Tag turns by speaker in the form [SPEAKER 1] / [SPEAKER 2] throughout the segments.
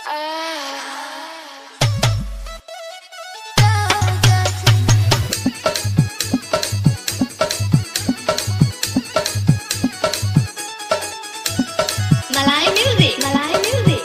[SPEAKER 1] Malay music, Malay music,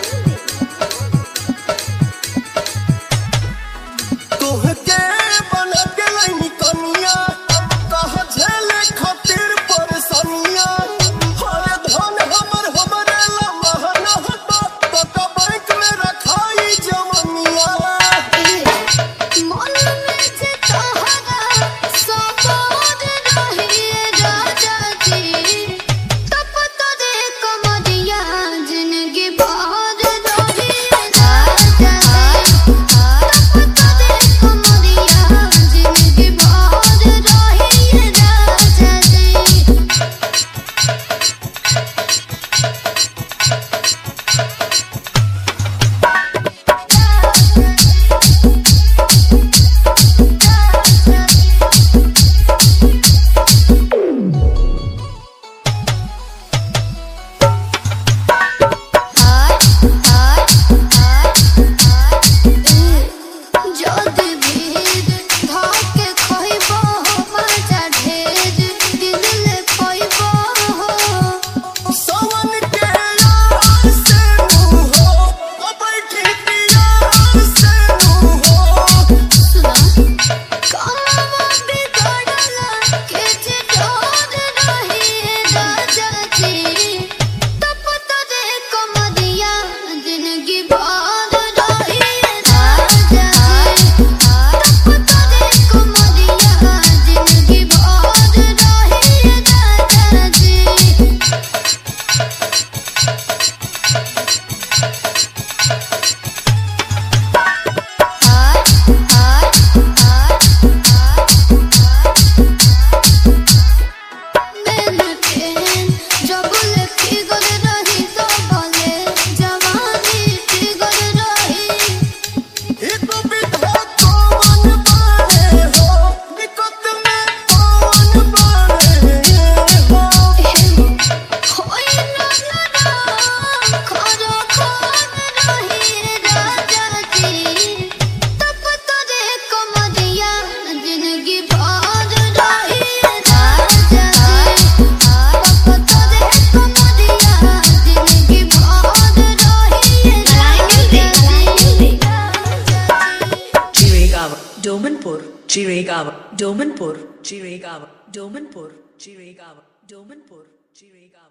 [SPEAKER 2] तोहके बन के लइनी कनिया कह झेले खातिर परेशानिया हरे धन हमरे ला महना हटा तो बैंक में रखाई जवनिया
[SPEAKER 1] मन में जे तोहरा सबोद रहिए राजा जी तब तोरे कमरिया जिंदगी भर रहिए राजा जी तब तोरे कमरिया जिंदगी भर रहिए राजा जी जद भीड़ धके खइबो मजा ढेर दिल ले पइबो
[SPEAKER 2] सवन के यार से मुंह हो बैठी यार से मुंह हो
[SPEAKER 1] सुना कावा बिगड़ला के जे डोर रहिए राजा जी तब तोरे कमरिया जिंदगी भर रहिए राजा जी तब तोरे कमरिया जिंदगी भर रहिए राजा जी जबले फिगर रही तो भले जवानी फिगर रही
[SPEAKER 2] एक विधा कौन बारे हो दिक्कत में कौन बारे हो
[SPEAKER 1] होई नजरा खरो खान रही राजा जी तब तोरे कमरिया जिंदगी भर रही राजा जी तब तोरे कमरिया जिंदगी भर रही राजा जी
[SPEAKER 3] Chiragawa, Domanpur, Chiragawa, Domanpur, Chiragawa, Domanpur, Chiragawa, Domanpur, Chiragawa.